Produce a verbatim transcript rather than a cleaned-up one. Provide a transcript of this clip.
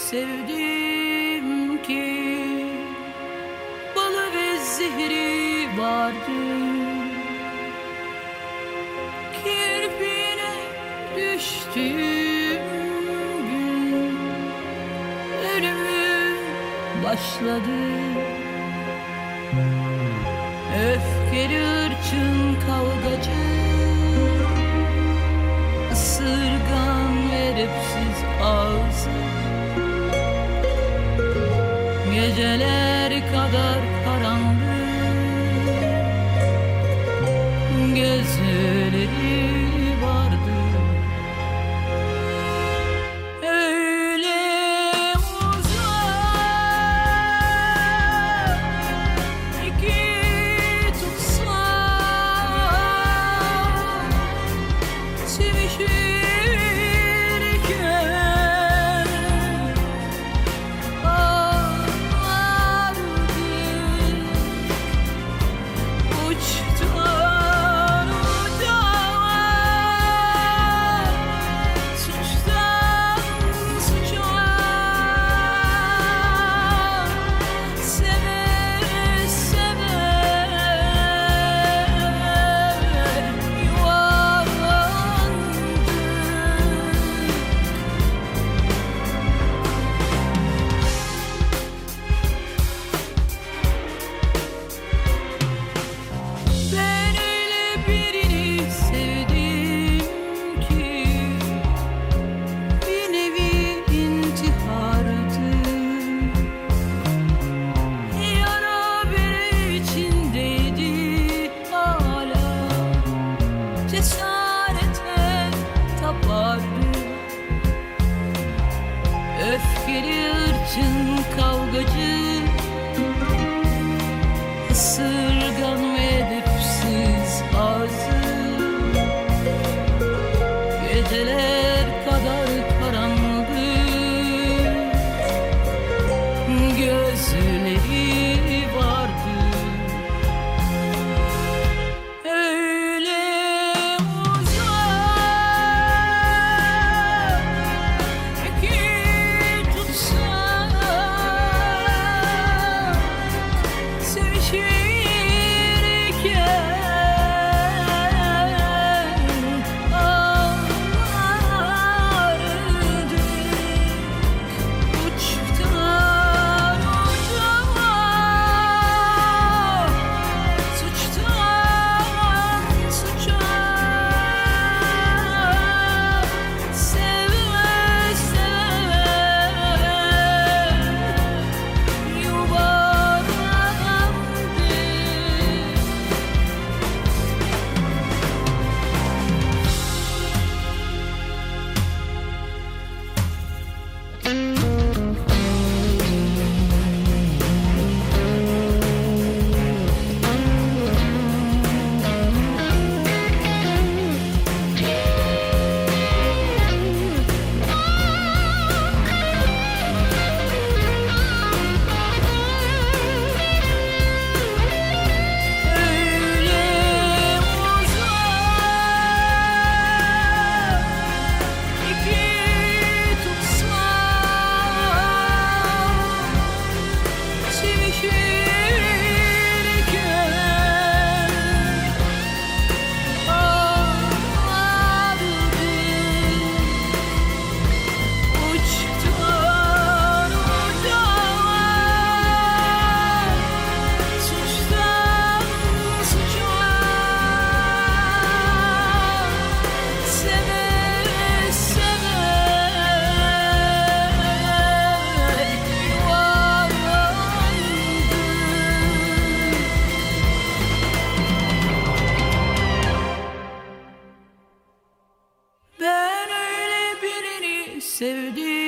sevdim ki balı ve zehri vardı. Kirpiğine düştüğüm gün ölümü başladı. Öfkeli ırçın kavgacı, ısırgan ve edepsiz ağzı, geceler kadar karanlık, gözleri vardı. Öyle uzak iki tutsak sevişirken ağlardık. Uçtan uca, suçtan suça, seve seve yuvarlandık. Ben öyle birini sevdim ki bir nevi intihardı. Yara bere içindeydi hala, cesarete tapardı. Öfkeli ırçın kavgacı, ısırgan ve edepsiz ağzı, geceler kadar karanlık, gözleri vardı. Öyle uzak iki tutsak sevişirken ağlardık. Uçtan uca, suçtan suça, seve seve yuvarlandık. Öyle uzak iki tutsak sevişirken ağlardık. Uçtan uca, suçtan suça, seve seve yuvarlandık. Ben öyle birini sevdim